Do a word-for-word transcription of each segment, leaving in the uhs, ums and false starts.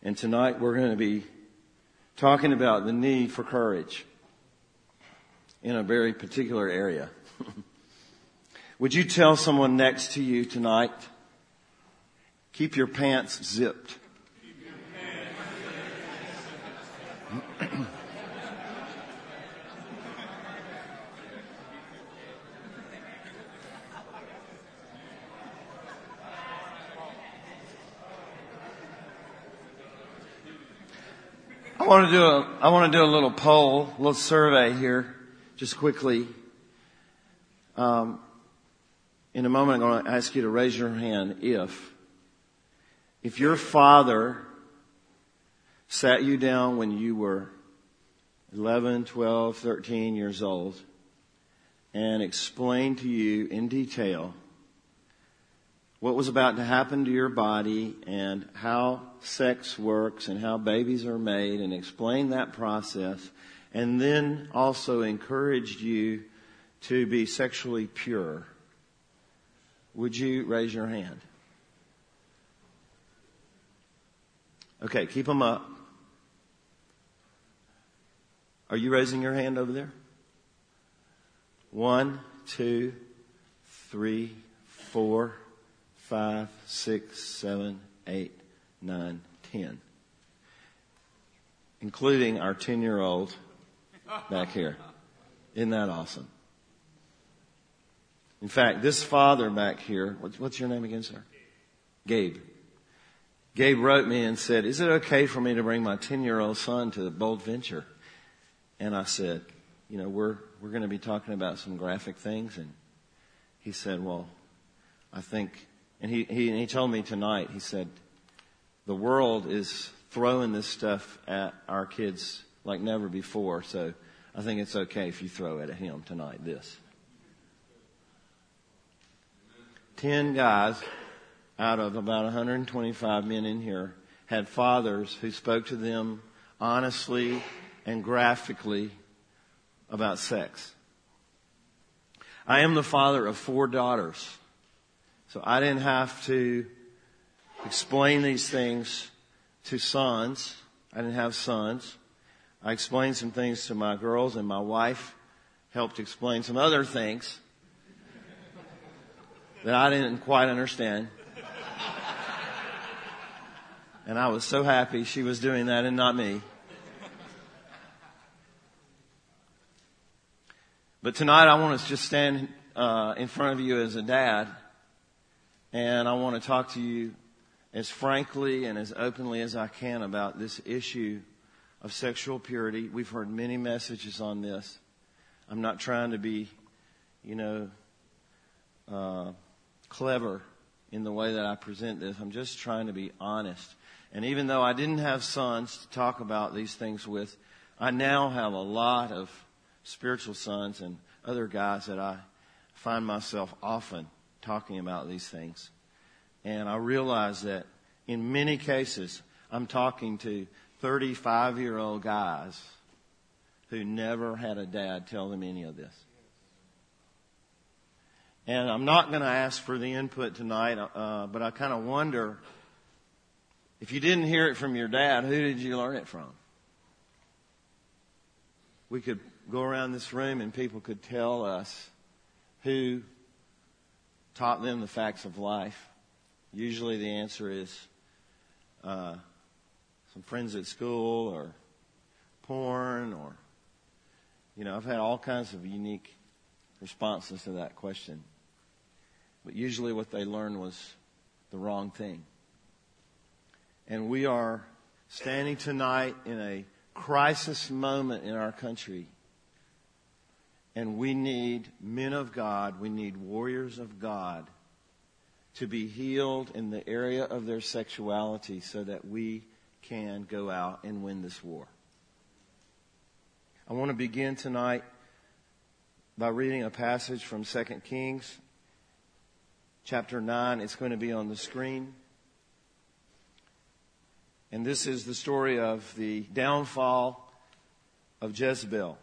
And tonight we're going to be talking about the need for courage in a very particular area. Would you tell someone next to you tonight, keep your pants zipped? I want to do a, I want to do a little poll, a little survey here, just quickly. Um, in a moment, I'm going to ask you to raise your hand if, if your father sat you down when you were eleven, twelve, thirteen years old and explained to you in detail what was about to happen to your body and how sex works and how babies are made, and explain that process, and then also encouraged you to be sexually pure, would you raise your hand? Okay, keep them up. Are you raising your hand over there? One, two, three, four, five, six, seven, eight, nine, ten. Including our ten-year-old back here. Isn't that awesome? In fact, this father back here, what's, what's your name again, sir? Gabe. Gabe wrote me and said, is it okay for me to bring my ten-year-old son to the Bold Venture? And I said, you know, we're, we're going to be talking about some graphic things. And he said, well, I think, and he, he, and he told me tonight, he said, the world is throwing this stuff at our kids like never before, so I think it's okay if you throw it at him tonight, this. Ten guys out of about one hundred twenty-five men in here had fathers who spoke to them honestly and graphically about sex. I am the father of four daughters, so I didn't have to explain these things to sons. I didn't have sons. I explained some things to my girls, and my wife helped explain some other things that I didn't quite understand. And I was so happy she was doing that and not me. But tonight I want to just stand uh, in front of you as a dad, and I want to talk to you as frankly and as openly as I can about this issue of sexual purity. We've heard many messages on this. I'm not trying to be, you know, uh, clever in the way that I present this. I'm just trying to be honest. And even though I didn't have sons to talk about these things with, I now have a lot of spiritual sons and other guys that I find myself often talking about these things. And I realize that in many cases, I'm talking to thirty-five-year-old guys who never had a dad tell them any of this. And I'm not going to ask for the input tonight, uh, but I kind of wonder, if you didn't hear it from your dad, who did you learn it from? We could go around this room and people could tell us who taught them the facts of life. Usually the answer is uh, some friends at school, or porn, or, you know, I've had all kinds of unique responses to that question. But usually what they learned was the wrong thing. And we are standing tonight in a crisis moment in our country. And we need men of God, we need warriors of God to be healed in the area of their sexuality so that we can go out and win this war. I want to begin tonight by reading a passage from Second Kings, chapter nine. It's going to be on the screen. And this is the story of the downfall of Jezebel.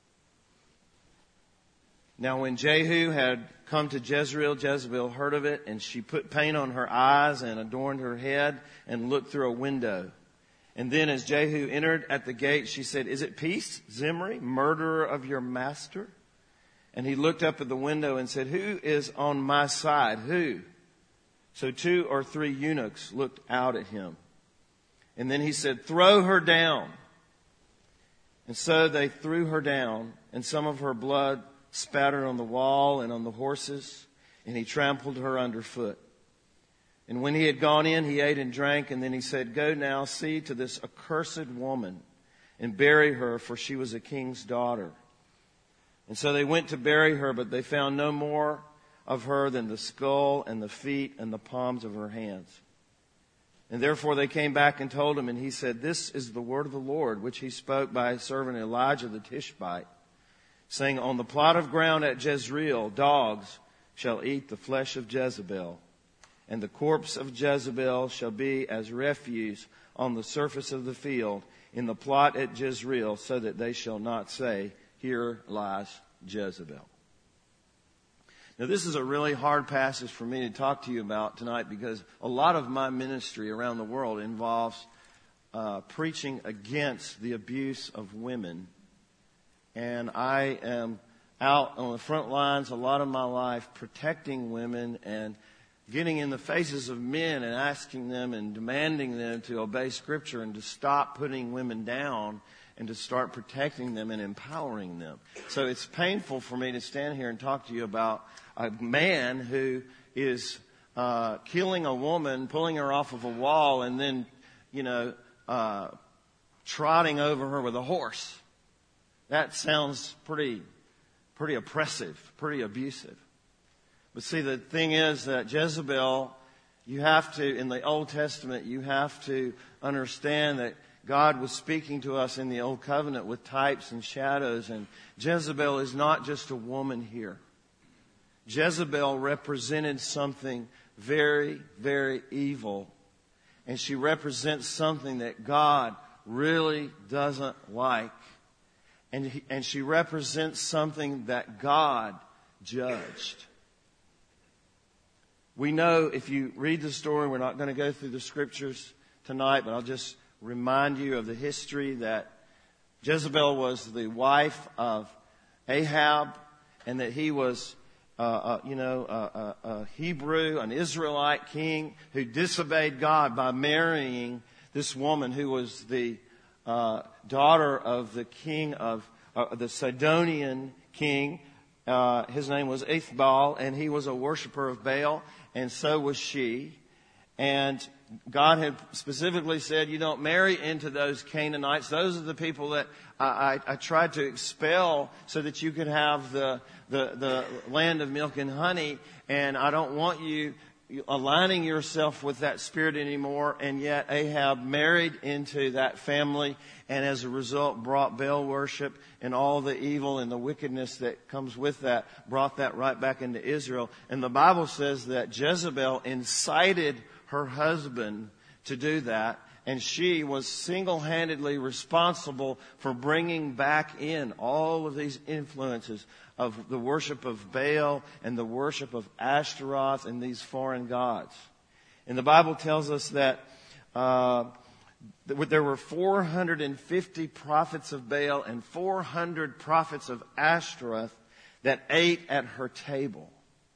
Now when Jehu had come to Jezreel, Jezebel heard of it, and she put paint on her eyes and adorned her head and looked through a window. And then as Jehu entered at the gate, she said, "Is it peace, Zimri, murderer of your master?" And he looked up at the window and said, "Who is on my side? Who?" So two or three eunuchs looked out at him. And then he said, "Throw her down." And so they threw her down, and some of her blood spattered on the wall and on the horses, and he trampled her underfoot. And when he had gone in, he ate and drank, and then he said, "Go now, see to this accursed woman, and bury her, for she was a king's daughter." And so they went to bury her, but they found no more of her than the skull and the feet and the palms of her hands. And therefore they came back and told him, and he said, "This is the word of the Lord, which he spoke by his servant Elijah the Tishbite, saying, on the plot of ground at Jezreel, dogs shall eat the flesh of Jezebel, and the corpse of Jezebel shall be as refuse on the surface of the field in the plot at Jezreel, so that they shall not say, here lies Jezebel." Now, this is a really hard passage for me to talk to you about tonight, because a lot of my ministry around the world involves uh, preaching against the abuse of women. And I am out on the front lines a lot of my life protecting women and getting in the faces of men and asking them and demanding them to obey Scripture and to stop putting women down and to start protecting them and empowering them. So it's painful for me to stand here and talk to you about a man who is uh, killing a woman, pulling her off of a wall, and then, you know, uh, trotting over her with a horse. That sounds pretty, pretty oppressive, pretty abusive. But see, the thing is that Jezebel, you have to, in the Old Testament, you have to understand that God was speaking to us in the Old Covenant with types and shadows, and Jezebel is not just a woman here. Jezebel represented something very, very evil, and she represents something that God really doesn't like, and he, and she represents something that God judged. We know, if you read the story, we're not going to go through the scriptures tonight, but I'll just remind you of the history that Jezebel was the wife of Ahab, and that he was, uh, uh, you know, a, a, a Hebrew, an Israelite king who disobeyed God by marrying this woman who was the uh, daughter of the king of uh, the Sidonian king. Uh, his name was Ethbaal, and he was a worshiper of Baal, and so was she. And God had specifically said, you don't marry into those Canaanites. Those are the people that I, I, I tried to expel so that you could have the, the, the land of milk and honey. And I don't want you aligning yourself with that spirit anymore. And yet Ahab married into that family, and as a result brought Baal worship and all the evil and the wickedness that comes with that, brought that right back into Israel. And the Bible says that Jezebel incited her husband to do that, and she was single-handedly responsible for bringing back in all of these influences of the worship of Baal and the worship of Ashtaroth and these foreign gods. And the Bible tells us that uh, there were four hundred fifty prophets of Baal and four hundred prophets of Ashtaroth that ate at her table.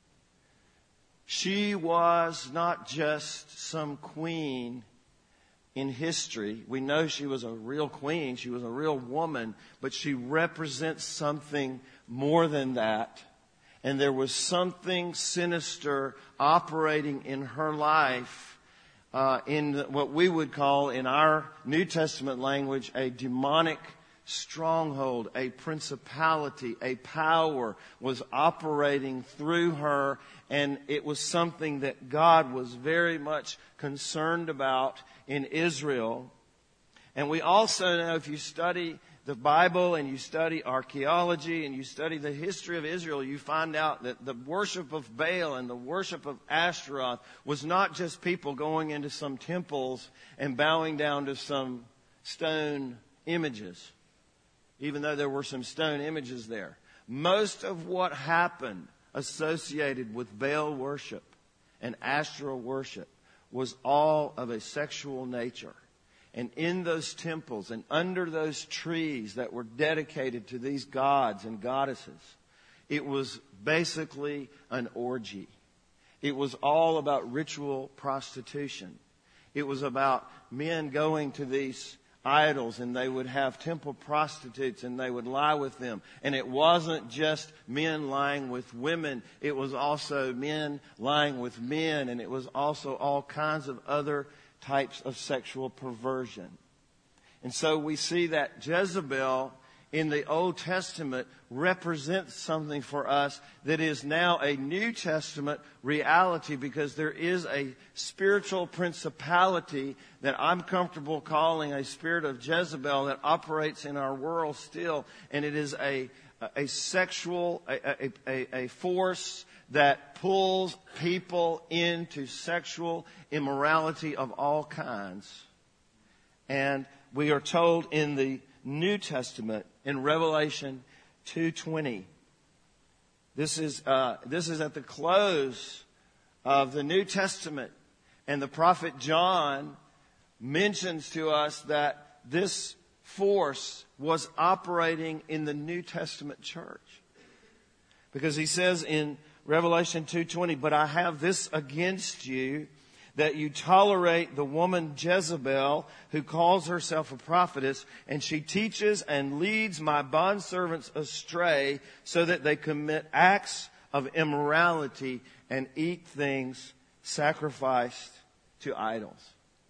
She was not just some queen in history. We know she was a real queen. She was a real woman, but she represents something more than that. And there was something sinister operating in her life, uh, in what we would call in our New Testament language a demonic stronghold, a principality, a power was operating through her, and it was something that God was very much concerned about in Israel. And we also know, if you study the Bible and you study archaeology and you study the history of Israel, you find out that the worship of Baal and the worship of Ashtaroth was not just people going into some temples and bowing down to some stone images, even though there were some stone images there. Most of what happened associated with Baal worship and Ashtoreth worship was all of a sexual nature. And in those temples and under those trees that were dedicated to these gods and goddesses, it was basically an orgy. It was all about ritual prostitution. It was about men going to these idols, and they would have temple prostitutes and they would lie with them. And it wasn't just men lying with women. It was also men lying with men, and it was also all kinds of other types of sexual perversion. And so we see that Jezebel in the Old Testament represents something for us that is now a New Testament reality, because there is a spiritual principality that I'm comfortable calling a spirit of Jezebel that operates in our world still. And it is a, a sexual, a, a, a force that pulls people into sexual immorality of all kinds. And we are told in the New Testament, in Revelation two twenty, this is uh, this is at the close of the New Testament, and the prophet John mentions to us that this force was operating in the New Testament church, because he says in Revelation two twenty, "But I have this against you, that you tolerate the woman Jezebel, who calls herself a prophetess, and she teaches and leads my bondservants astray, so that they commit acts of immorality and eat things sacrificed to idols."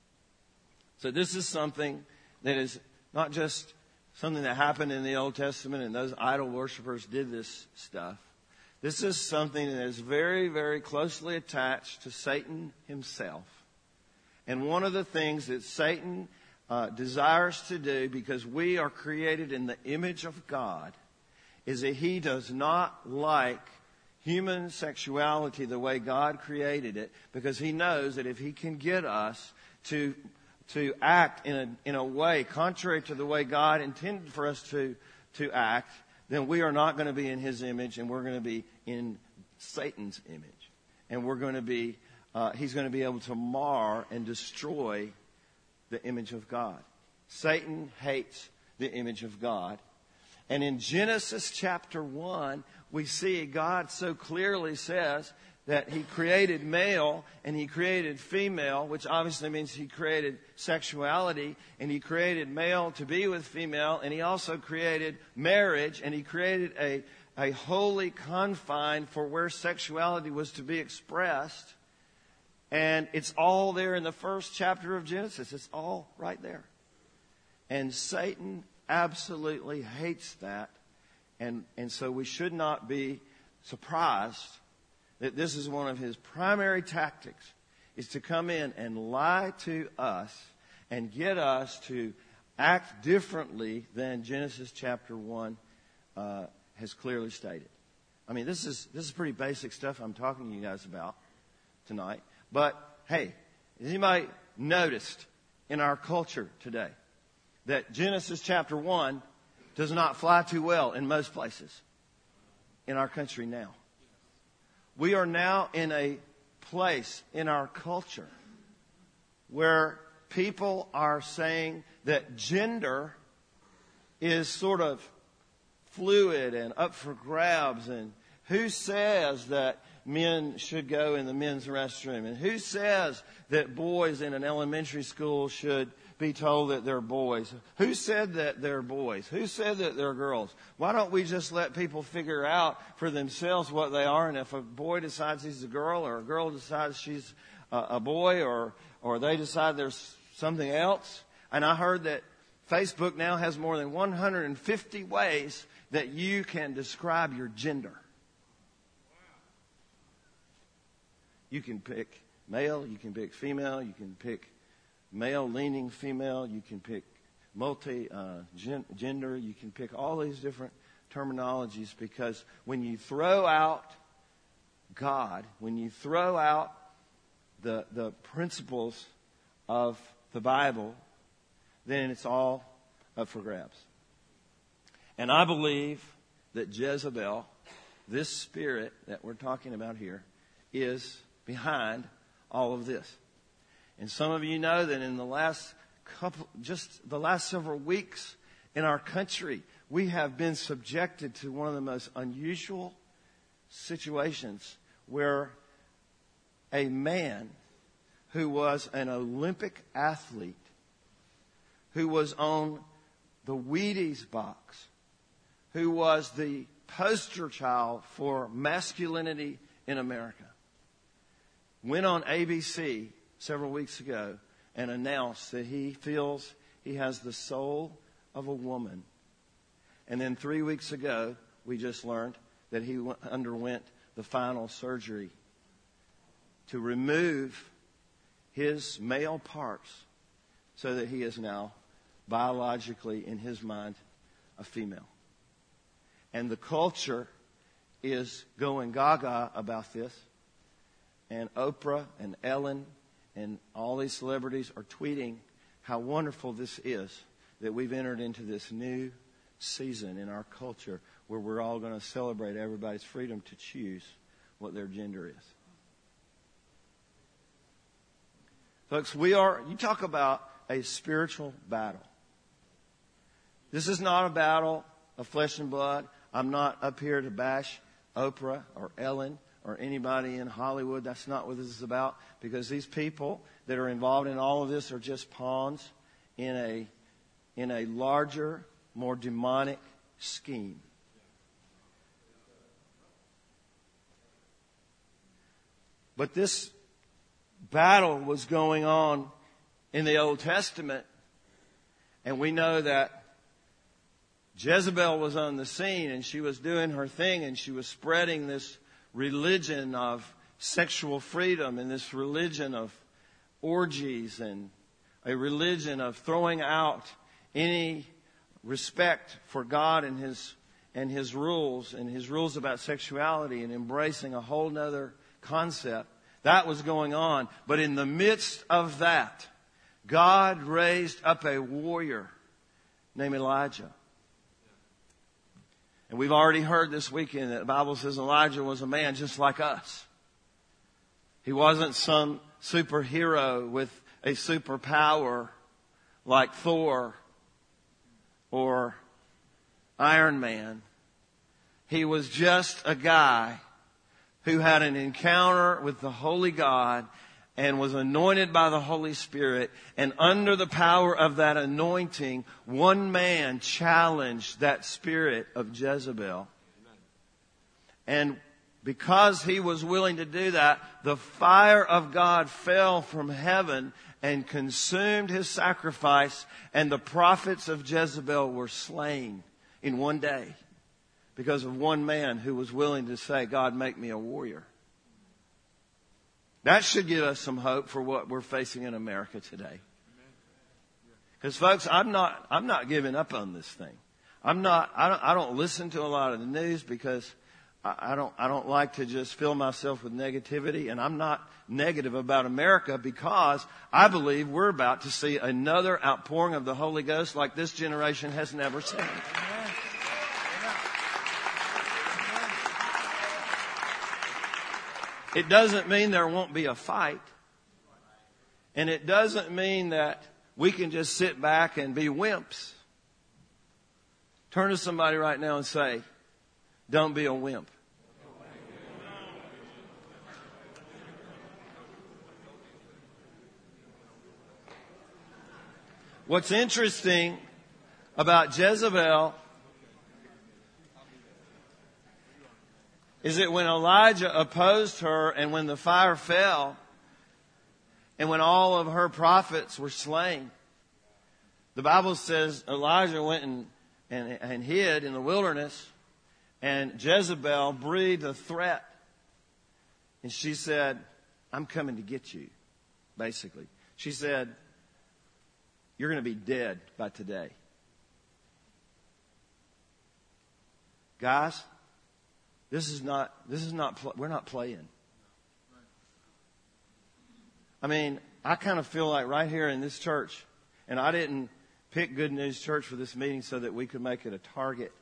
So this is something that is not just something that happened in the Old Testament and those idol worshipers did this stuff. This is something that is very, very closely attached to Satan himself. And one of the things that Satan uh, desires to do, because we are created in the image of God, is that he does not like human sexuality the way God created it, because he knows that if he can get us to to act in a in a way contrary to the way God intended for us to to act, then we are not going to be in his image, and we're going to be in Satan's image. And we're going to be, uh, he's going to be able to mar and destroy the image of God. Satan hates the image of God. And in Genesis chapter one, we see God so clearly says that he created male and he created female, which obviously means he created sexuality, and he created male to be with female, and he also created marriage, and he created a, a holy confine for where sexuality was to be expressed. And it's all there in the first chapter of Genesis. It's all right there. And Satan absolutely hates that. And, and so we should not be surprised that this is one of his primary tactics, is to come in and lie to us and get us to act differently than Genesis chapter one uh, has clearly stated. I mean, this is this is pretty basic stuff I'm talking to you guys about tonight. But hey, has anybody noticed in our culture today that Genesis chapter one does not fly too well in most places in our country now? We are now in a place in our culture where people are saying that gender is sort of fluid and up for grabs, and who says that men should go in the men's restroom, and who says that boys in an elementary school should be told that they're boys? Who said that they're boys? Who said that they're girls? Why don't we just let people figure out for themselves what they are? And if a boy decides he's a girl, or a girl decides she's a, a boy, or or they decide there's something else. And I heard that Facebook now has more than one hundred fifty ways that you can describe your gender. You can pick male, you can pick female, you can pick male-leaning female, you can pick multi-gender, uh, you can pick all these different terminologies, because when you throw out God, when you throw out the the principles of the Bible, then it's all up for grabs. And I believe that Jezebel, this spirit that we're talking about here, is behind all of this. And some of you know that in the last couple, just the last several weeks in our country, we have been subjected to one of the most unusual situations where a man who was an Olympic athlete, who was on the Wheaties box, who was the poster child for masculinity in America, went on A B C several weeks ago and announced that he feels he has the soul of a woman. And then three weeks ago, we just learned that he underwent the final surgery to remove his male parts so that he is now biologically, in his mind, a female. And the culture is going gaga about this. And Oprah and Ellen and all these celebrities are tweeting how wonderful this is, that we've entered into this new season in our culture where we're all going to celebrate everybody's freedom to choose what their gender is. Folks, we are, you talk about a spiritual battle. This is not a battle of flesh and blood. I'm not up here to bash Oprah or Ellen or anybody in Hollywood. That's not what this is about, because these people that are involved in all of this are just pawns in a in a larger, more demonic scheme. But this battle was going on in the Old Testament, and we know that Jezebel was on the scene, and she was doing her thing, and she was spreading this religion of sexual freedom and this religion of orgies and a religion of throwing out any respect for God and His and His rules and His rules about sexuality, and embracing a whole nother concept. That was going on. But in the midst of that, God raised up a warrior named Elijah. And we've already heard this weekend that the Bible says Elijah was a man just like us. He wasn't some superhero with a superpower like Thor or Iron Man. He was just a guy who had an encounter with the Holy God and was anointed by the Holy Spirit. And under the power of that anointing, one man challenged that spirit of Jezebel. And because he was willing to do that, the fire of God fell from heaven and consumed his sacrifice, and the prophets of Jezebel were slain in one day because of one man who was willing to say, God, make me a warrior. That should give us some hope for what we're facing in America today. Because, folks, I'm not, I'm not giving up on this thing. I'm not, I don't, I don't listen to a lot of the news because I, I don't, I don't like to just fill myself with negativity. And I'm not negative about America because I believe we're about to see another outpouring of the Holy Ghost like this generation has never seen. It doesn't mean there won't be a fight. And it doesn't mean that we can just sit back and be wimps. Turn to somebody right now and say, don't be a wimp. What's interesting about Jezebel is that when Elijah opposed her and when the fire fell and when all of her prophets were slain, the Bible says Elijah went and, and, and hid in the wilderness, and Jezebel breathed a threat. And she said, I'm coming to get you, basically. She said, you're going to be dead by today. Guys, This is not, this is not, we're not playing. I mean, I kind of feel like right here in this church, and I didn't pick Good News Church for this meeting so that we could make it a target.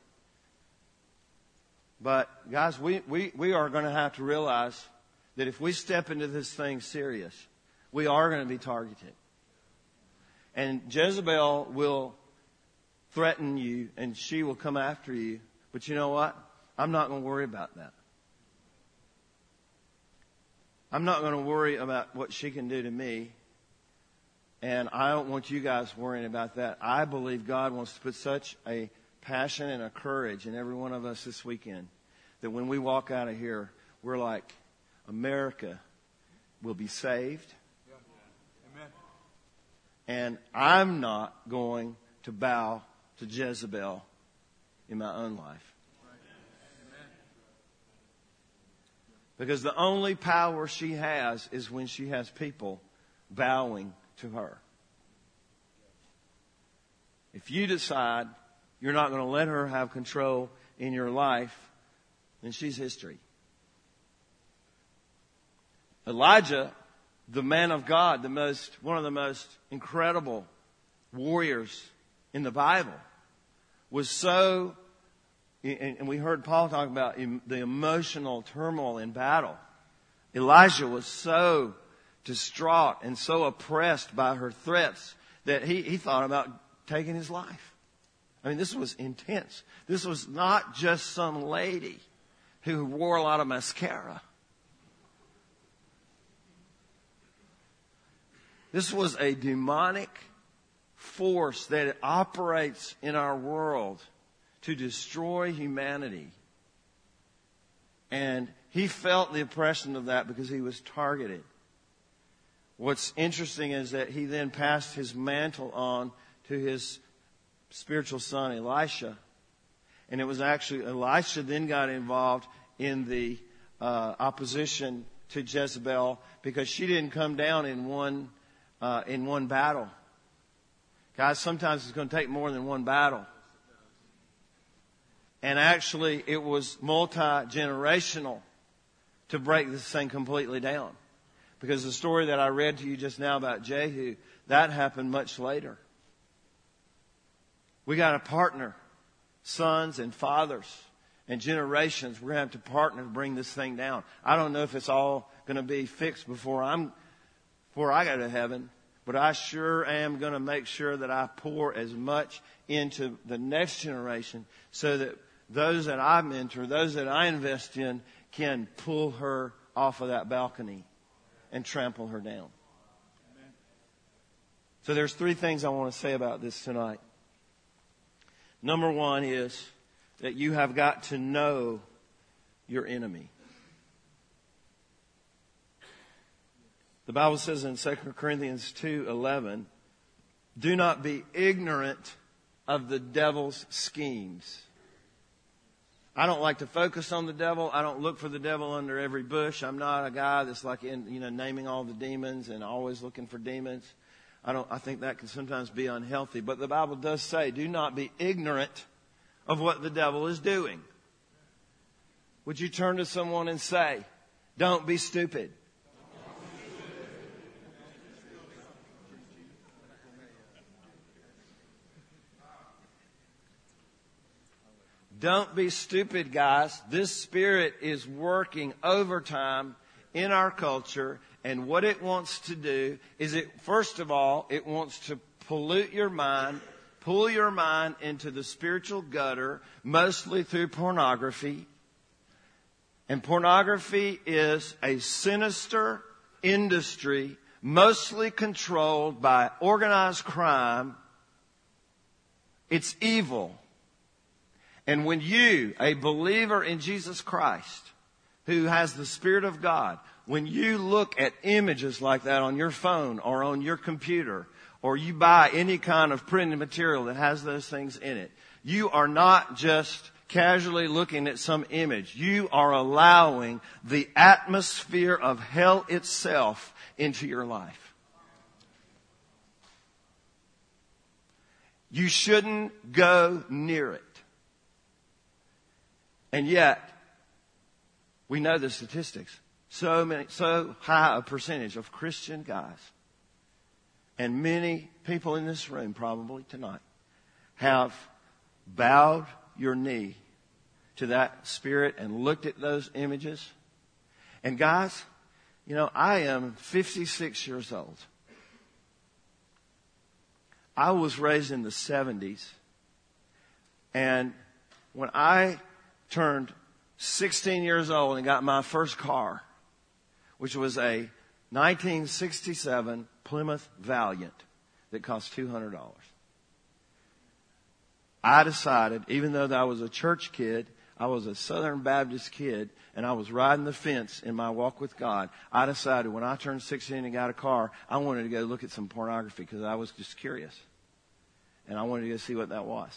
But guys, we, we, we are going to have to realize that if we step into this thing serious, we are going to be targeted. And Jezebel will threaten you and she will come after you. But you know what? I'm not going to worry about that. I'm not going to worry about what she can do to me. And I don't want you guys worrying about that. I believe God wants to put such a passion and a courage in every one of us this weekend that when we walk out of here, we're like, America will be saved. Amen. And I'm not going to bow to Jezebel in my own life. Because the only power she has is when she has people bowing to her. If you decide you're not going to let her have control in your life, then she's history. Elijah, the man of God, the most, one of the most incredible warriors in the Bible, was so, and we heard Paul talk about the emotional turmoil in battle. Elijah was so distraught and so oppressed by her threats that he, he thought about taking his life. I mean, this was intense. This was not just some lady who wore a lot of mascara. This was a demonic force that operates in our world to destroy humanity. And he felt the oppression of that because he was targeted. What's interesting is that he then passed his mantle on to his spiritual son, Elisha. And it was actually, Elisha then got involved in the uh, opposition to Jezebel because she didn't come down in one, uh, in one battle. Guys, sometimes it's going to take more than one battle. And actually, it was multi-generational to break this thing completely down. Because the story that I read to you just now about Jehu, that happened much later. We got to partner, sons and fathers and generations. We're going to have to partner to bring this thing down. I don't know if it's all going to be fixed before I'm, before I go to heaven. But I sure am going to make sure that I pour as much into the next generation so that those that I mentor, those that I invest in, can pull her off of that balcony and trample her down. Amen. So there's three things I want to say about this tonight. Number one is that you have got to know your enemy. The Bible says in Second Corinthians two eleven, do not be ignorant of the devil's schemes. I don't like to focus on the devil. I don't look for the devil under every bush. I'm not a guy that's like in, you know, naming all the demons and always looking for demons. I don't, I think that can sometimes be unhealthy. But the Bible does say, do not be ignorant of what the devil is doing. Would you turn to someone and say, don't be stupid. Don't be stupid, guys. This spirit is working overtime in our culture. And what it wants to do is it, first of all, it wants to pollute your mind, pull your mind into the spiritual gutter, mostly through pornography. And pornography is a sinister industry, mostly controlled by organized crime. It's evil. And when you, a believer in Jesus Christ, who has the Spirit of God, when you look at images like that on your phone or on your computer, or you buy any kind of printed material that has those things in it, you are not just casually looking at some image. You are allowing the atmosphere of hell itself into your life. You shouldn't go near it. And yet, we know the statistics. So many, so high a percentage of Christian guys, and many people in this room probably tonight, have bowed your knee to that spirit and looked at those images. And guys, you know, I am fifty-six years old. I was raised in the seventies. And when I turned sixteen years old and got my first car, which was a nineteen sixty-seven Plymouth Valiant that cost two hundred dollars. I decided, even though I was a church kid, I was a Southern Baptist kid, and I was riding the fence in my walk with God, I decided when I turned sixteen and got a car, I wanted to go look at some pornography because I was just curious. And I wanted to go see what that was.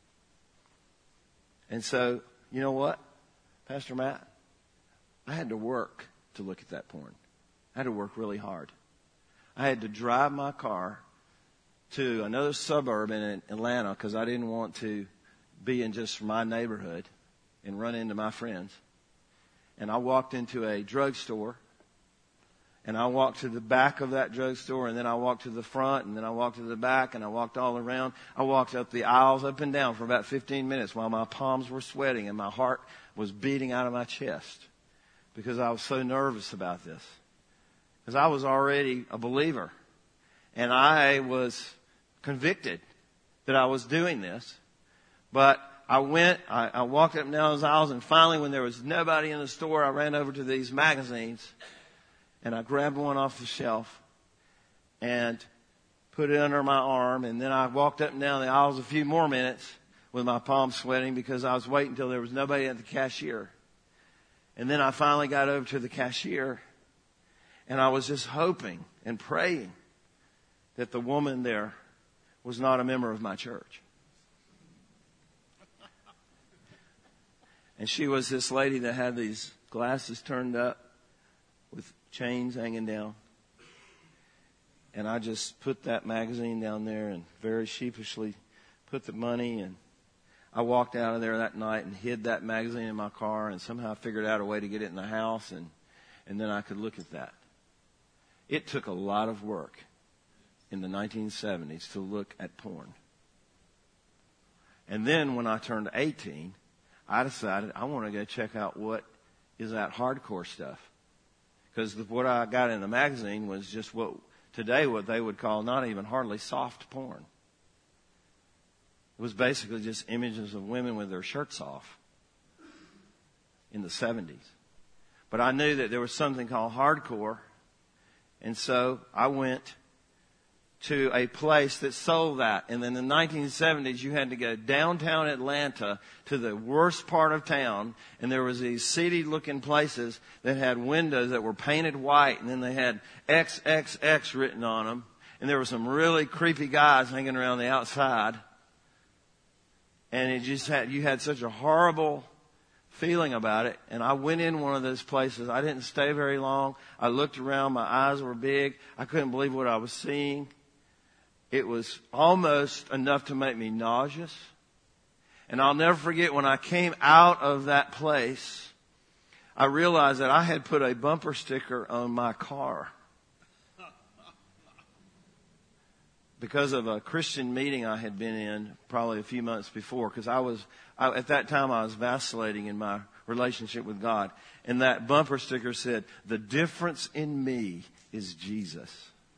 And so, you know what, Pastor Matt? I had to work to look at that porn. I had to work really hard. I had to drive my car to another suburb in Atlanta because I didn't want to be in just my neighborhood and run into my friends. And I walked into a drugstore, and I walked to the back of that drugstore, and then I walked to the front, and then I walked to the back, and I walked all around. I walked up the aisles up and down for about fifteen minutes while my palms were sweating and my heart was beating out of my chest because I was so nervous about this. Because I was already a believer, and I was convicted that I was doing this. But I went, I, I walked up and down those aisles, and finally when there was nobody in the store, I ran over to these magazines, and I grabbed one off the shelf and put it under my arm, and then I walked up and down the aisles a few more minutes with my palms sweating because I was waiting until there was nobody at the cashier. And then I finally got over to the cashier, and I was just hoping and praying that the woman there was not a member of my church. And she was this lady that had these glasses turned up with chains hanging down. And I just put that magazine down there and very sheepishly put the money, and I walked out of there that night and hid that magazine in my car and somehow figured out a way to get it in the house, and, and then I could look at that. It took a lot of work in the nineteen seventies to look at porn. And then when I turned eighteen, I decided I want to go check out what is that hardcore stuff. Because what I got in the magazine was just what today what they would call not even hardly soft porn. It was basically just images of women with their shirts off in the seventies. But I knew that there was something called hardcore. And so I went to a place that sold that. And in the nineteen seventies, you had to go downtown Atlanta to the worst part of town. And there was these seedy looking places that had windows that were painted white. And then they had X X X written on them. And there were some really creepy guys hanging around the outside. And it just had, you had such a horrible feeling about it. And I went in one of those places. I didn't stay very long. I looked around. My eyes were big. I couldn't believe what I was seeing. It was almost enough to make me nauseous. And I'll never forget when I came out of that place, I realized that I had put a bumper sticker on my car. Because of a Christian meeting I had been in probably a few months before, because I was, I, at that time I was vacillating in my relationship with God. And that bumper sticker said, "The difference in me is Jesus."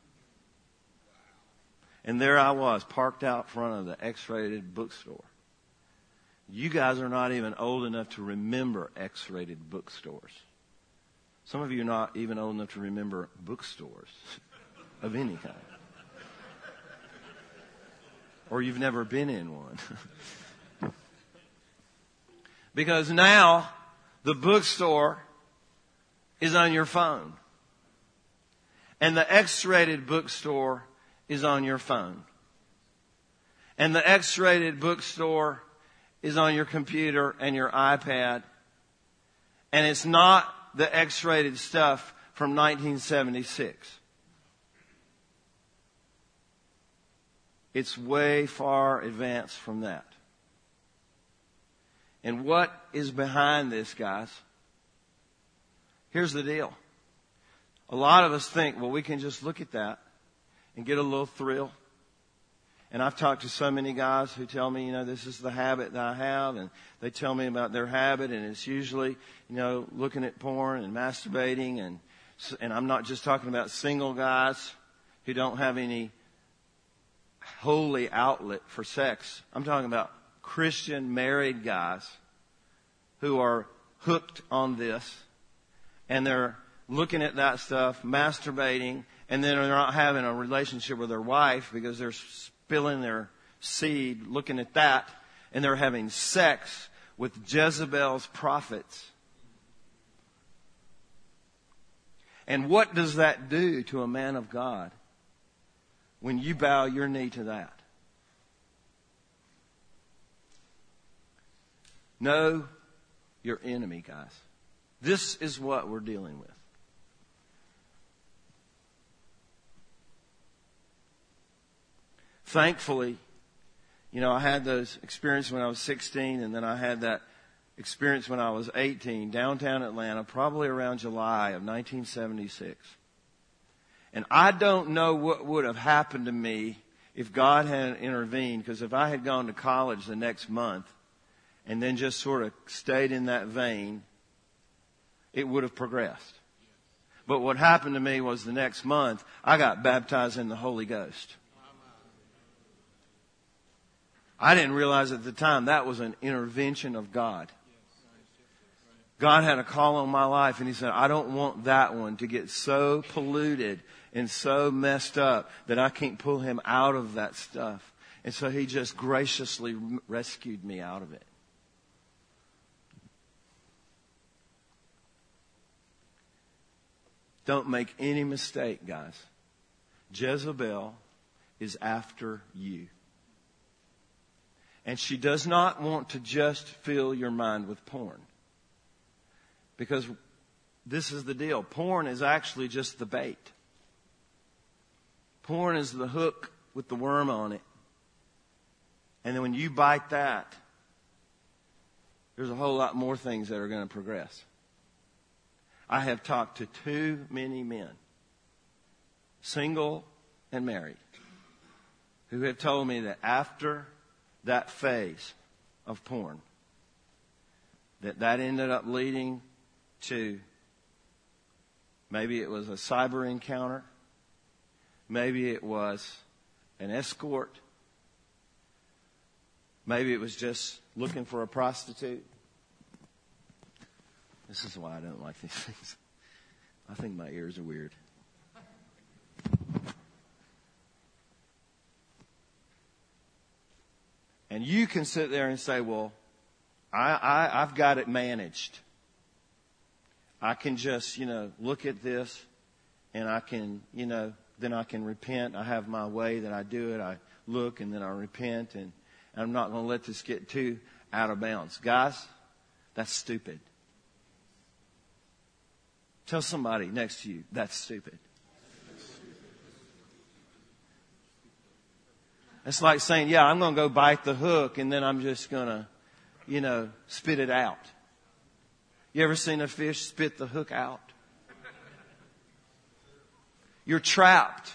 And there I was, parked out front of the X-rated bookstore. You guys are not even old enough to remember X-rated bookstores. Some of you are not even old enough to remember bookstores of any kind. Or you've never been in one. Because now the bookstore is on your phone. And the X-rated bookstore is on your phone. And the X-rated bookstore is on your computer and your iPad. And it's not the X-rated stuff from nineteen seventy-six. It's way far advanced from that. And what is behind this, guys? Here's the deal. A lot of us think, well, we can just look at that and get a little thrill. And I've talked to so many guys who tell me, you know, this is the habit that I have. And they tell me about their habit. And it's usually, you know, looking at porn and masturbating. And, and I'm not just talking about single guys who don't have any holy outlet for sex. I'm talking about Christian married guys who are hooked on this, and they're looking at that stuff, masturbating, and then they're not having a relationship with their wife because they're spilling their seed looking at that, and they're having sex with Jezebel's prophets. And what does that do to a man of God when you bow your knee to that? Know your enemy, guys. This is what we're dealing with. Thankfully, you know, I had those experiences when I was sixteen, and then I had that experience when I was eighteen, downtown Atlanta, probably around July of nineteen seventy-six. And I don't know what would have happened to me if God hadn't intervened, because if I had gone to college the next month and then just sort of stayed in that vein, it would have progressed. But what happened to me was the next month, I got baptized in the Holy Ghost. I didn't realize at the time that was an intervention of God. God had a call on my life, and He said, I don't want that one to get so polluted and so messed up that I can't pull him out of that stuff. And so He just graciously rescued me out of it. Don't make any mistake, guys. Jezebel is after you. And she does not want to just fill your mind with porn. Because this is the deal. Porn is actually just the bait. Porn is the hook with the worm on it. And then when you bite that, there's a whole lot more things that are going to progress. I have talked to too many men, single and married, who have told me that after that phase of porn, that that ended up leading to maybe it was a cyber encounter, maybe it was an escort, maybe it was just looking for a prostitute. This is why I don't like these things. I think my ears are weird. And you can sit there and say, well, I, I, I've got it managed. I can just, you know, look at this and I can, you know, then I can repent. I have my way that I do it. I look and then I repent, and, and I'm not going to let this get too out of bounds. Guys, that's stupid. Tell somebody next to you, that's stupid. It's like saying, yeah, I'm going to go bite the hook and then I'm just going to, you know, spit it out. You ever seen a fish spit the hook out? You're trapped.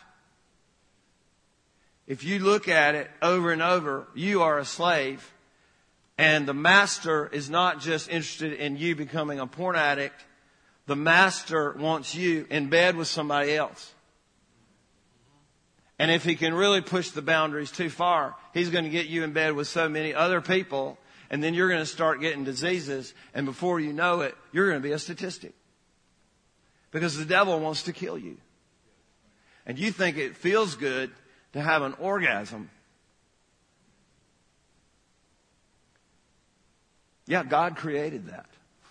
If you look at it over and over, you are a slave, and the master is not just interested in you becoming a porn addict. The master wants you in bed with somebody else. And if he can really push the boundaries too far, he's going to get you in bed with so many other people, and then you're going to start getting diseases, and before you know it, you're going to be a statistic. Because the devil wants to kill you. And you think it feels good to have an orgasm. Yeah, God created that.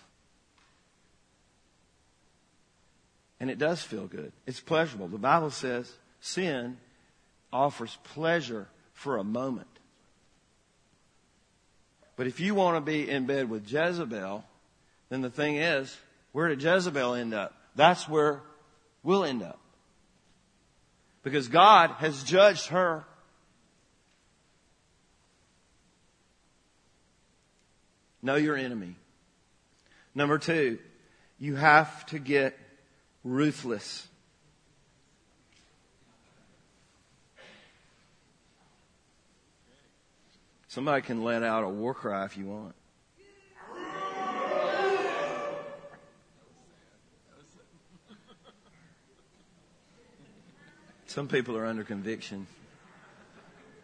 And it does feel good. It's pleasurable. The Bible says sin offers pleasure for a moment. But if you want to be in bed with Jezebel, then the thing is, where did Jezebel end up? That's where we'll end up. Because God has judged her. Know your enemy. Number two, you have to get ruthless. Somebody can let out a war cry if you want. Some people are under conviction.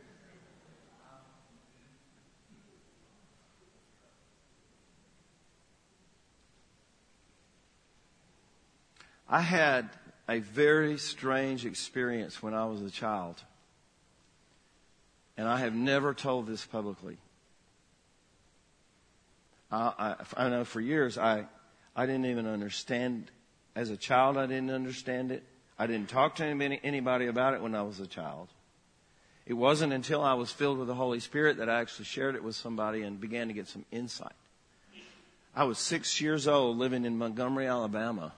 I had a very strange experience when I was a child. And I have never told this publicly. I, I, I know for years I, I didn't even understand. As a child, I didn't understand it. I didn't talk to anybody, anybody about it when I was a child. It wasn't until I was filled with the Holy Spirit that I actually shared it with somebody and began to get some insight. I was six years old living in Montgomery, Alabama,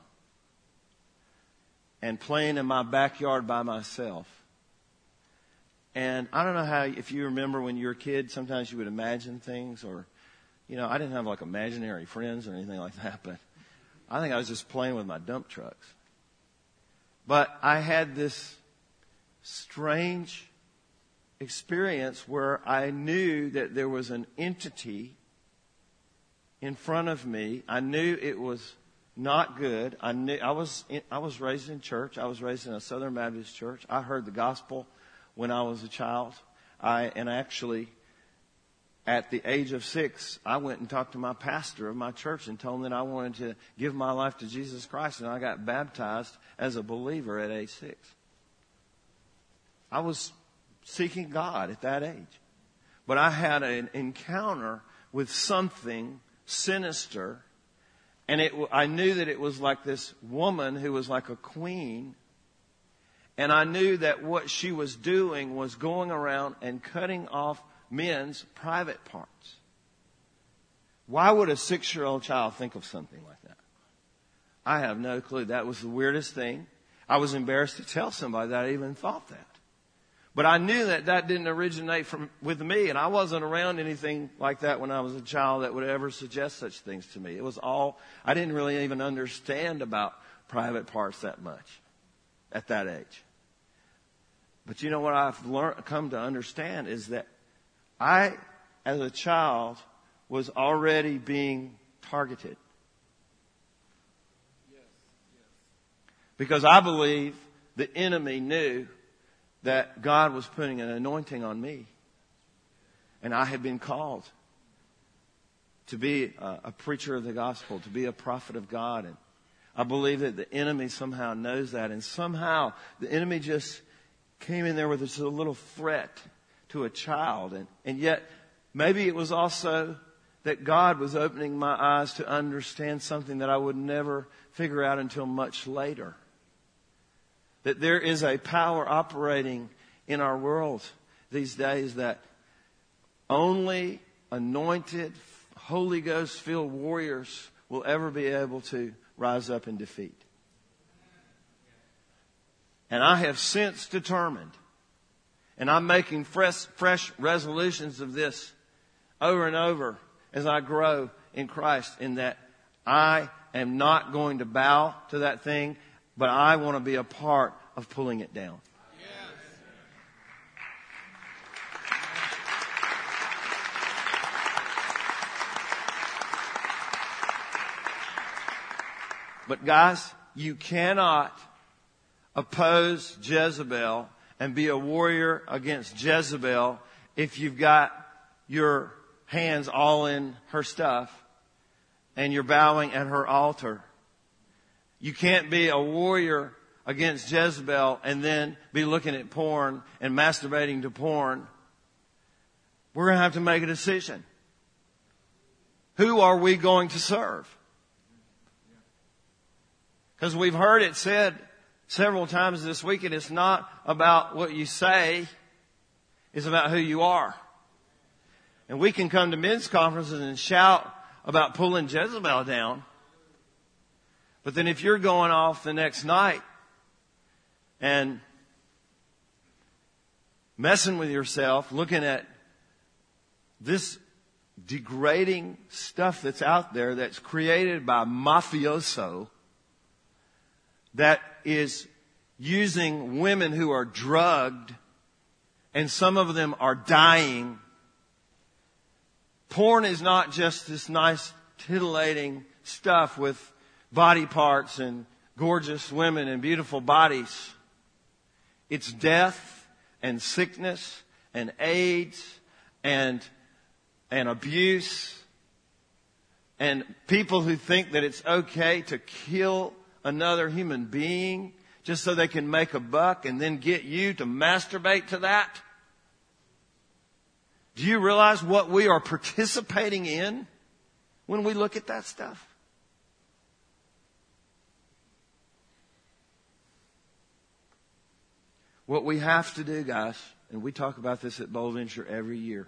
and playing in my backyard by myself. And I don't know how, if you remember when you were a kid, sometimes you would imagine things, or, you know, I didn't have like imaginary friends or anything like that, but I think I was just playing with my dump trucks. But I had this strange experience where I knew that there was an entity in front of me. I knew it was not good. I knew I was in, I was raised in church. I was raised in a Southern Baptist church. I heard the gospel when I was a child. I and actually, at the age of six, I went and talked to my pastor of my church and told him that I wanted to give my life to Jesus Christ, and I got baptized as a believer at age six. I was seeking God at that age. But I had an encounter with something sinister, and it, I knew that it was like this woman who was like a queen, and I knew that what she was doing was going around and cutting off men's private parts. Why would a six-year-old child think of something like that? I have no clue. That was the weirdest thing. I was embarrassed to tell somebody that I even thought that. But I knew that that didn't originate from with me, and I wasn't around anything like that when I was a child that would ever suggest such things to me. It was all, I didn't really even understand about private parts that much at that age. But you know what I've learned, come to understand is that I, as a child, was already being targeted. Because I believe the enemy knew that God was putting an anointing on me. And I had been called to be a, a preacher of the gospel, to be a prophet of God. And I believe that the enemy somehow knows that. And somehow the enemy just came in there with this little threat to a child. And, and yet maybe it was also that God was opening my eyes to understand something that I would never figure out until much later. That there is a power operating in our world these days that only anointed, Holy Ghost-filled warriors will ever be able to rise up and defeat. And I have since determined, and I'm making fresh, fresh resolutions of this over and over as I grow in Christ, in that I am not going to bow to that thing, but I want to be a part of pulling it down. Yes. But guys, you cannot oppose Jezebel and be a warrior against Jezebel if you've got your hands all in her stuff and you're bowing at her altar. You can't be a warrior against Jezebel and then be looking at porn and masturbating to porn. We're going to have to make a decision. Who are we going to serve? Because we've heard it said several times this week, and it's not about what you say, it's about who you are. And we can come to men's conferences and shout about pulling Jezebel down. But then if you're going off the next night and messing with yourself, looking at this degrading stuff that's out there that's created by mafioso, that is using women who are drugged, and some of them are dying. Porn is not just this nice titillating stuff with body parts and gorgeous women and beautiful bodies. It's death and sickness and AIDS and, and abuse and people who think that it's okay to kill another human being just so they can make a buck and then get you to masturbate to that? Do you realize what we are participating in when we look at that stuff? What we have to do, guys, and we talk about this at Bold Venture every year,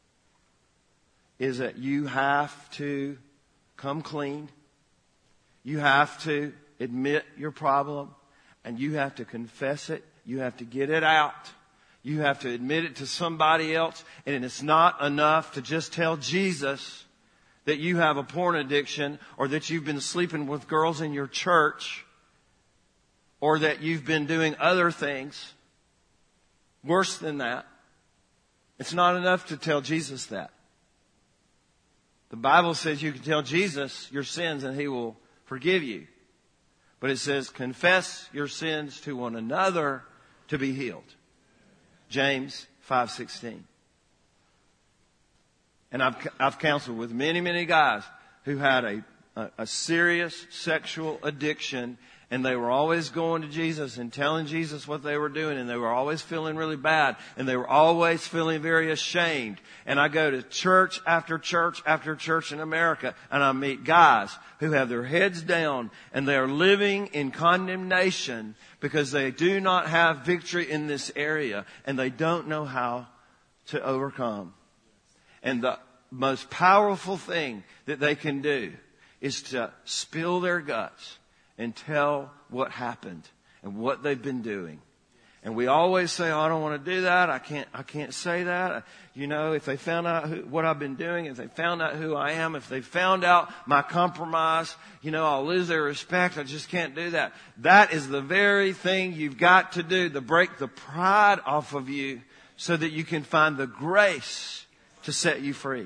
is that you have to come clean. You have to admit your problem, and you have to confess it. You have to get it out. You have to admit it to somebody else. And it's not enough to just tell Jesus that you have a porn addiction, or that you've been sleeping with girls in your church, or that you've been doing other things worse than that. It's not enough to tell Jesus that. The Bible says you can tell Jesus your sins and He will forgive you. But it says confess your sins to one another to be healed. James five sixteen. And I've, I've counseled with many, many guys who had a, a, a serious sexual addiction, and they were always going to Jesus and telling Jesus what they were doing, and they were always feeling really bad, and they were always feeling very ashamed. And I go to church after church after church in America, and I meet guys who have their heads down, and they are living in condemnation because they do not have victory in this area, and they don't know how to overcome. And the most powerful thing that they can do is to spill their guts and tell what happened and what they've been doing. And we always say, oh, I don't want to do that. I can't, I can't say that. You know, if they found out who, what I've been doing, if they found out who I am, if they found out my compromise, you know, I'll lose their respect. I just can't do that. That is the very thing you've got to do to break the pride off of you so that you can find the grace to set you free.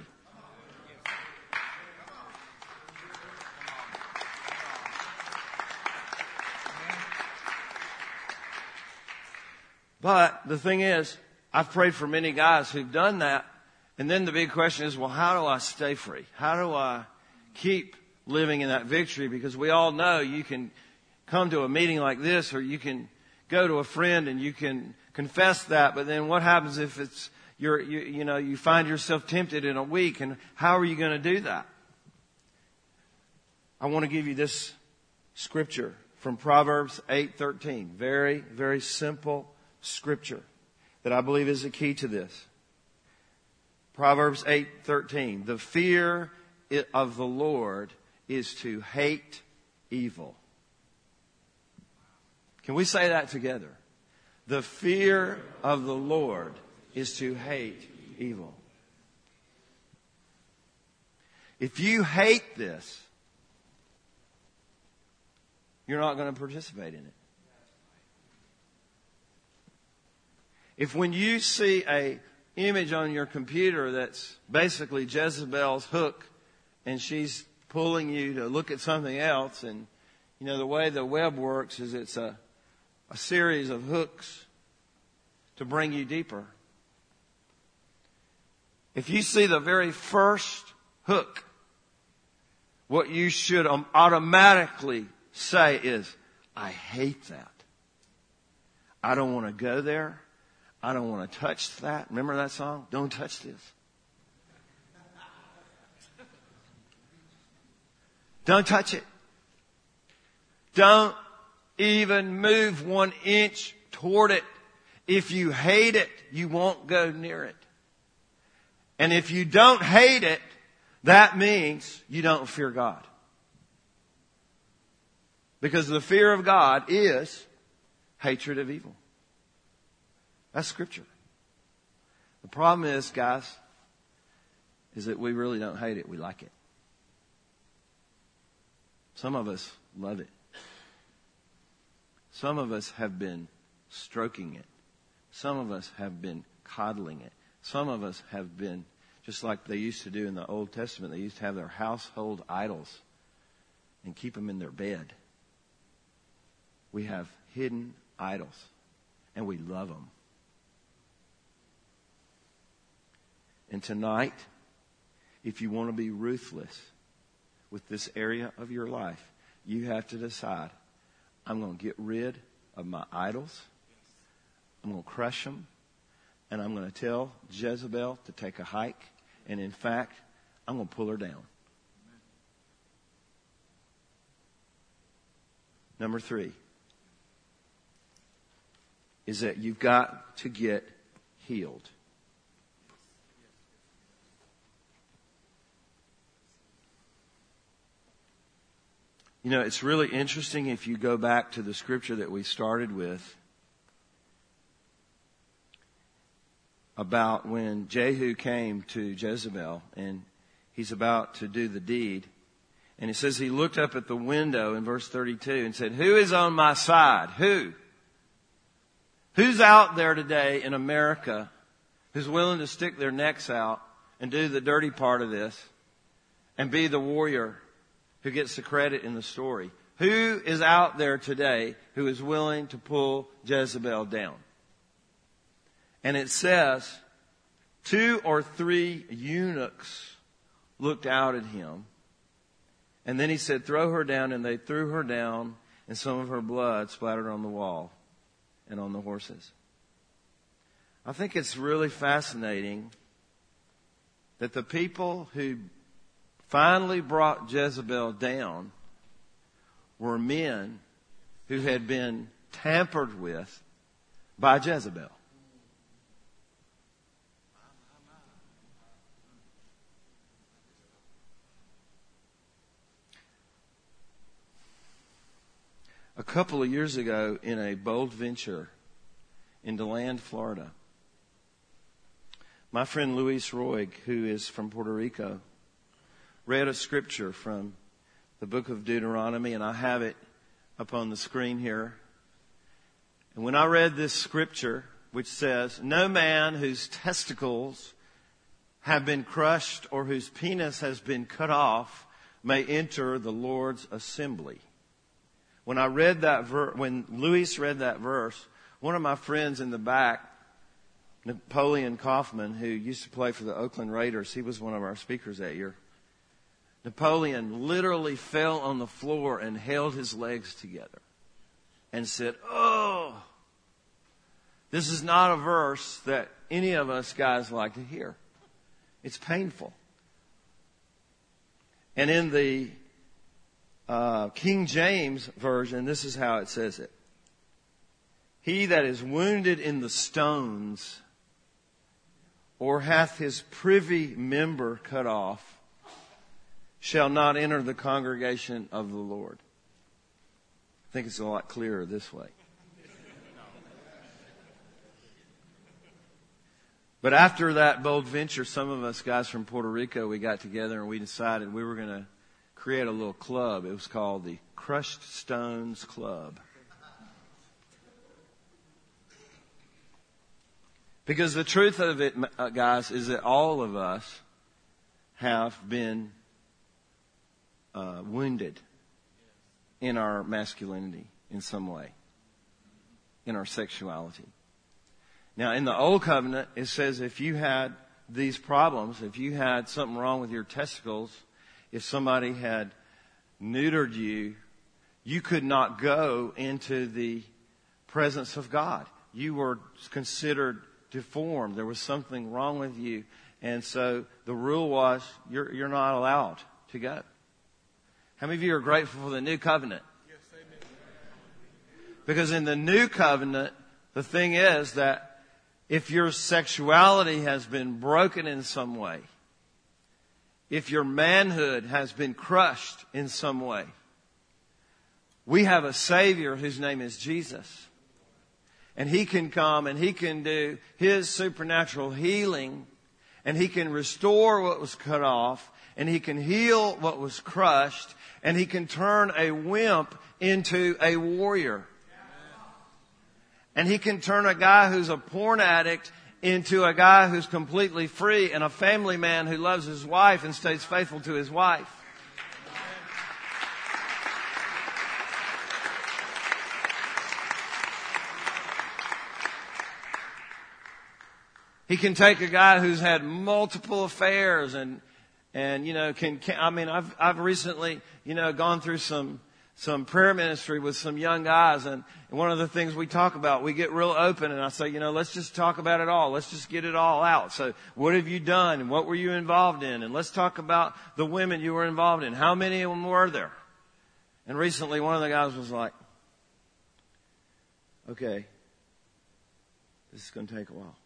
But the thing is, I've prayed for many guys who've done that. And then the big question is, well, how do I stay free? How do I keep living in that victory? Because we all know you can come to a meeting like this, or you can go to a friend and you can confess that. But then what happens if it's you're, you, you know, you find yourself tempted in a week? And how are you going to do that? I want to give you this scripture from Proverbs eight thirteen. Very, very simple scripture that I believe is the key to this. Proverbs eight thirteen. The fear of the Lord is to hate evil. Can we say that together? The fear of the Lord is to hate evil. If you hate this, you're not going to participate in it. If when you see a image on your computer that's basically Jezebel's hook, and she's pulling you to look at something else, and you know the way the web works is it's a, a series of hooks to bring you deeper. If you see the very first hook, what you should automatically say is, I hate that. I don't want to go there. I don't want to touch that. Remember that song? Don't touch this. Don't touch it. Don't even move one inch toward it. If you hate it, you won't go near it. And if you don't hate it, that means you don't fear God. Because the fear of God is hatred of evil. That's scripture. The problem is, guys, is that we really don't hate it. We like it. Some of us love it. Some of us have been stroking it. Some of us have been coddling it. Some of us have been, just like they used to do in the Old Testament, they used to have their household idols and keep them in their bed. We have hidden idols, and we love them. And tonight, if you want to be ruthless with this area of your life, you have to decide I'm going to get rid of my idols. I'm going to crush them. And I'm going to tell Jezebel to take a hike. And in fact, I'm going to pull her down. Number three is that you've got to get healed. You know, it's really interesting if you go back to the scripture that we started with about when Jehu came to Jezebel and he's about to do the deed. And it says he looked up at the window in verse thirty-two and said, "Who is on my side? Who? Who's out there today in America who's willing to stick their necks out and do the dirty part of this and be the warrior who gets the credit in the story? Who is out there today who is willing to pull Jezebel down?" And it says, two or three eunuchs looked out at him. And then he said, "Throw her down." And they threw her down, and some of her blood splattered on the wall and on the horses. I think it's really fascinating that the people who finally brought Jezebel down were men who had been tampered with by Jezebel. A couple of years ago, in a bold venture in DeLand, Florida, my friend Luis Roig, who is from Puerto Rico, read a scripture from the book of Deuteronomy, and I have it up on the screen here. And when I read this scripture, which says, "No man whose testicles have been crushed or whose penis has been cut off may enter the Lord's assembly." When I read that ver- when Luis read that verse, one of my friends in the back, Napoleon Kaufman, who used to play for the Oakland Raiders, he was one of our speakers that year. Napoleon literally fell on the floor and held his legs together and said, "Oh, this is not a verse that any of us guys like to hear. It's painful." And in the uh, King James Version, this is how it says it. "He that is wounded in the stones, or hath his privy member cut off, shall not enter the congregation of the Lord." I think it's a lot clearer this way. But after that bold venture, some of us guys from Puerto Rico, we got together and we decided we were going to create a little club. It was called the Crushed Stones Club. Because the truth of it, guys, is that all of us have been uh, wounded in our masculinity in some way, in our sexuality. Now, in the Old Covenant, it says if you had these problems, if you had something wrong with your testicles, if somebody had neutered you, you could not go into the presence of God. You were considered deformed. There was something wrong with you. And so the rule was you're, you're not allowed to go. How many of you are grateful for the new covenant? Yes, amen. Because in the new covenant, the thing is that if your sexuality has been broken in some way, if your manhood has been crushed in some way, we have a Savior whose name is Jesus. And He can come and He can do His supernatural healing, and He can restore what was cut off, and He can heal what was crushed, and He can turn a wimp into a warrior. And He can turn a guy who's a porn addict into a guy who's completely free, and a family man who loves his wife and stays faithful to his wife. He can take a guy who's had multiple affairs and, and, you know, can, can I mean, I've, I've recently, you know, gone through some, some prayer ministry with some young guys, and one of the things we talk about, we get real open, and I say, you know, let's just talk about it all. Let's just get it all out. So what have you done, and what were you involved in? And let's talk about the women you were involved in. How many of them were there? And recently one of the guys was like, okay, this is going to take a while.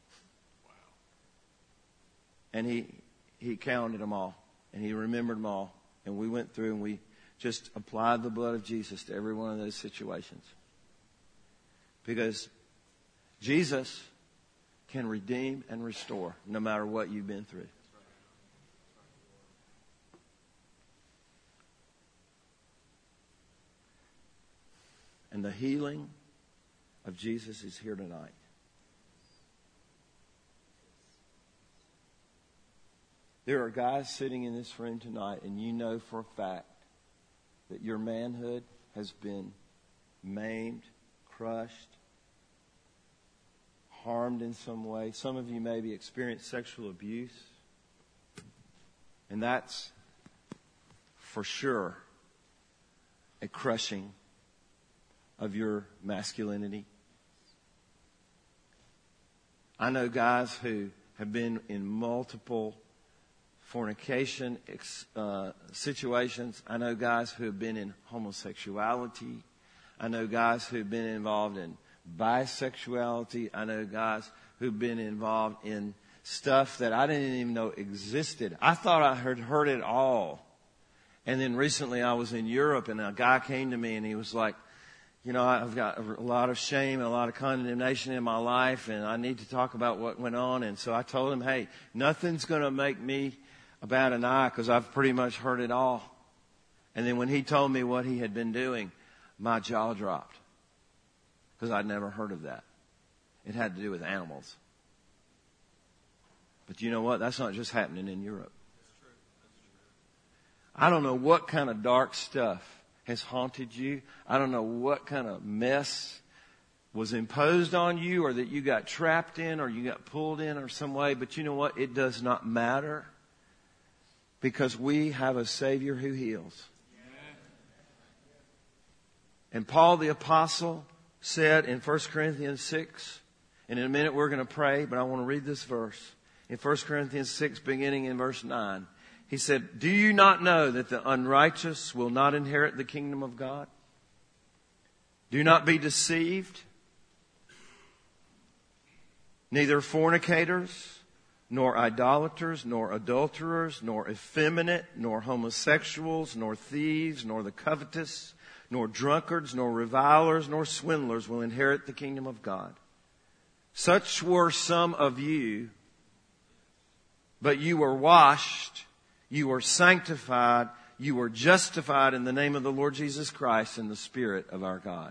And he he counted them all, and he remembered them all, and we went through and we just applied the blood of Jesus to every one of those situations. Because Jesus can redeem and restore no matter what you've been through. And the healing of Jesus is here tonight. There are guys sitting in this room tonight, and you know for a fact that your manhood has been maimed, crushed, harmed in some way. Some of you maybe experienced sexual abuse. And that's for sure a crushing of your masculinity. I know guys who have been in multiple fornication uh, situations. I know guys who have been in homosexuality. I know guys who have been involved in bisexuality. I know guys who've been involved in stuff that I didn't even know existed. I thought I had heard it all. And then recently I was in Europe, and a guy came to me and he was like, you know, I've got a lot of shame and a lot of condemnation in my life, and I need to talk about what went on. And so I told him, hey, nothing's going to make me about an eye, because I've pretty much heard it all. And then when he told me what he had been doing, my jaw dropped, because I'd never heard of that. It had to do with animals. But you know what? That's not just happening in Europe. That's true. That's true. I don't know what kind of dark stuff has haunted you. I don't know what kind of mess was imposed on you, or that you got trapped in, or you got pulled in or some way. But you know what? It does not matter, because we have a Savior who heals. And Paul the Apostle said in First Corinthians six, and in a minute we're going to pray, but I want to read this verse. In First Corinthians six, beginning in verse nine, he said, do you not know that the unrighteous will not inherit the kingdom of God? Do not be deceived. Neither fornicators, nor idolaters, nor adulterers, nor effeminate, nor homosexuals, nor thieves, nor the covetous, nor drunkards, nor revilers, nor swindlers will inherit the kingdom of God. Such were some of you, but you were washed, you were sanctified, you were justified in the name of the Lord Jesus Christ and the Spirit of our God.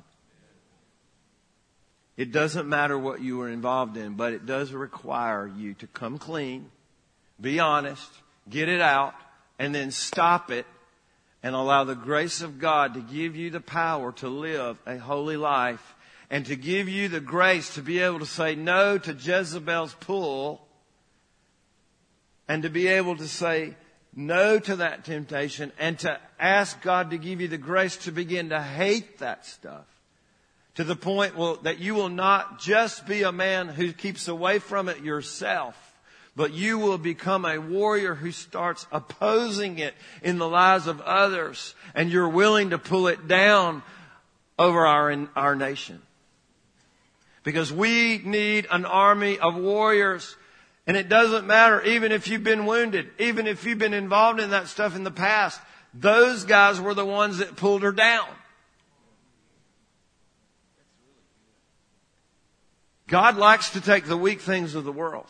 It doesn't matter what you were involved in, but it does require you to come clean, be honest, get it out, and then stop it and allow the grace of God to give you the power to live a holy life, and to give you the grace to be able to say no to Jezebel's pull, and to be able to say no to that temptation, and to ask God to give you the grace to begin to hate that stuff. To the point well, that you will not just be a man who keeps away from it yourself, but you will become a warrior who starts opposing it in the lives of others, and you're willing to pull it down over our, our nation. Because we need an army of warriors. And it doesn't matter, even if you've been wounded, even if you've been involved in that stuff in the past, those guys were the ones that pulled her down. God likes to take the weak things of the world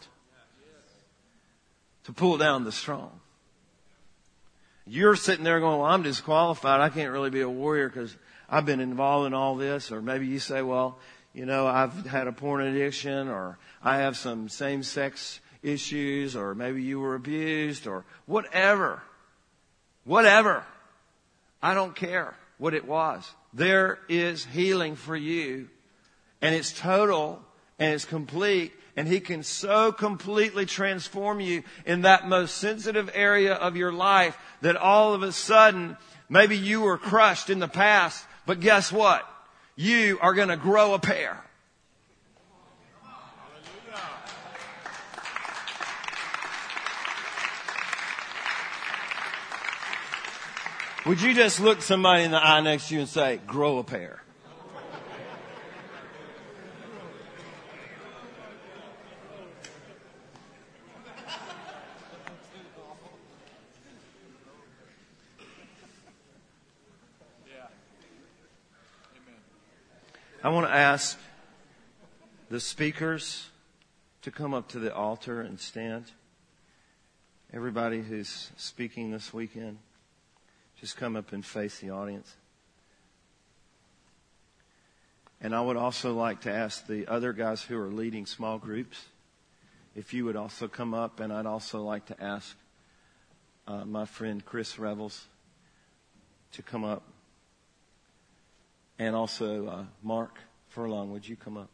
to pull down the strong. You're sitting there going, well, I'm disqualified. I can't really be a warrior because I've been involved in all this. Or maybe you say, well, you know, I've had a porn addiction, or I have some same-sex issues, or maybe you were abused, or whatever. Whatever. I don't care what it was. There is healing for you, and it's total, and it's complete, And He can so completely transform you in that most sensitive area of your life that all of a sudden, maybe you were crushed in the past, but guess what? You are going to grow a pair. Would you just look somebody in the eye next to you and say, grow a pair? I want to ask the speakers to come up to the altar and stand. Everybody who's speaking this weekend, just come up and face the audience. And I would also like to ask the other guys who are leading small groups, if you would also come up. And I'd also like to ask uh, my friend Chris Revels to come up. And also uh, Mark Furlong, would you come up?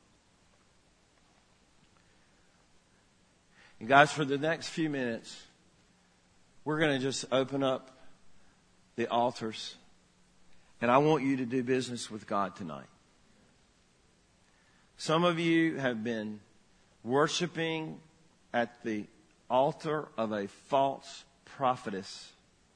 And guys, for the next few minutes, we're going to just open up the altars. And I want you to do business with God tonight. Some of you have been worshiping at the altar of a false prophetess.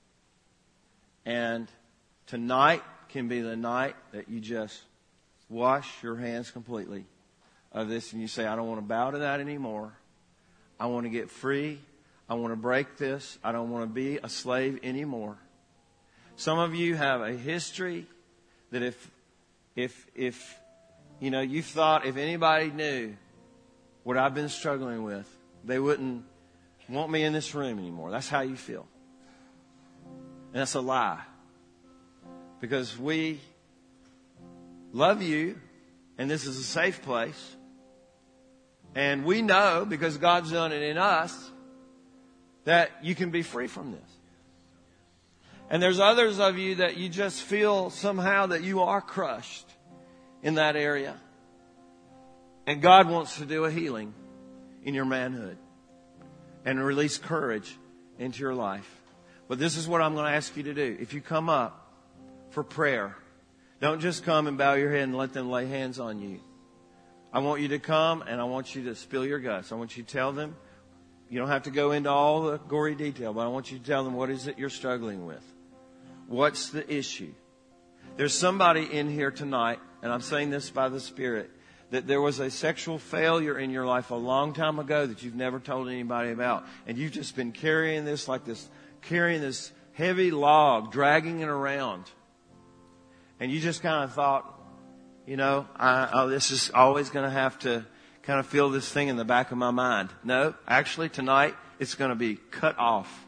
And tonight can be the night that you just wash your hands completely of this and you say, I don't want to bow to that anymore. I want to get free. I want to break this. I don't want to be a slave anymore. Some of you have a history that if, if, if, you know, you thought if anybody knew what I've been struggling with, they wouldn't want me in this room anymore. That's how you feel. And that's a lie. Because we love you, and this is a safe place. And we know, because God's done it in us, that you can be free from this. And there's others of you that you just feel somehow that you are crushed in that area. And God wants to do a healing in your manhood and release courage into your life. But this is what I'm going to ask you to do. If you come up for prayer, don't just come and bow your head and let them lay hands on you. I want you to come and I want you to spill your guts. I want you to tell them. You don't have to go into all the gory detail, but I want you to tell them what is it you're struggling with. What's the issue? There's somebody in here tonight, and I'm saying this by the Spirit, that there was a sexual failure in your life a long time ago that you've never told anybody about. And you've just been carrying this like this, carrying this heavy log, dragging it around. And you just kind of thought, you know, I, oh, this is always going to have to kind of feel this thing in the back of my mind. No, actually tonight it's going to be cut off.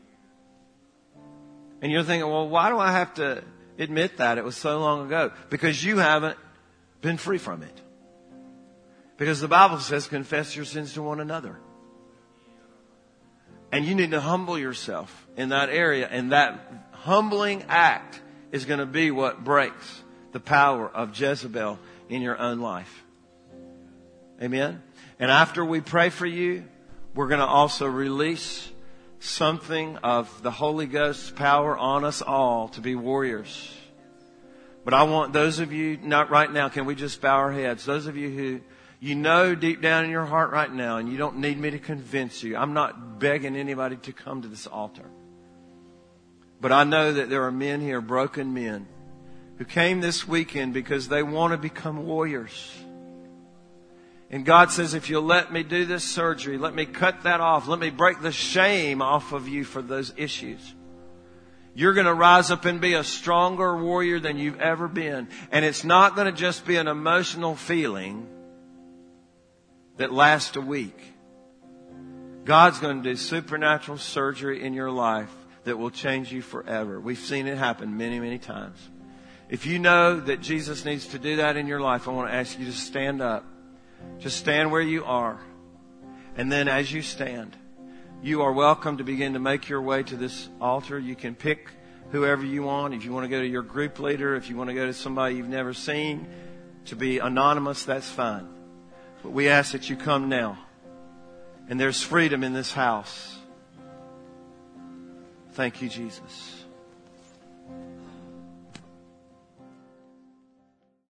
And you're thinking, well, why do I have to admit that? It was so long ago. Because you haven't been free from it. Because the Bible says confess your sins to one another. And you need to humble yourself in that area. And that humbling act is going to be what breaks the power of Jezebel in your own life. Amen? And after we pray for you, we're going to also release something of the Holy Ghost's power on us all to be warriors. But I want those of you, not right now, can we just bow our heads? Those of you who, you know deep down in your heart right now, and you don't need me to convince you. I'm not begging anybody to come to this altar. But I know that there are men here, broken men, who came this weekend because they want to become warriors. And God says, if you'll let me do this surgery, let me cut that off, let me break the shame off of you for those issues, you're going to rise up and be a stronger warrior than you've ever been. And it's not going to just be an emotional feeling that lasts a week. God's going to do supernatural surgery in your life that will change you forever. We've seen it happen many, many times. If you know that Jesus needs to do that in your life, I want to ask you to stand up. Just stand where you are. And then as you stand, you are welcome to begin to make your way to this altar. You can pick whoever you want. If you want to go to your group leader, if you want to go to somebody you've never seen, to be anonymous, that's fine. But we ask that you come now. And there's freedom in this house. Thank you, Jesus.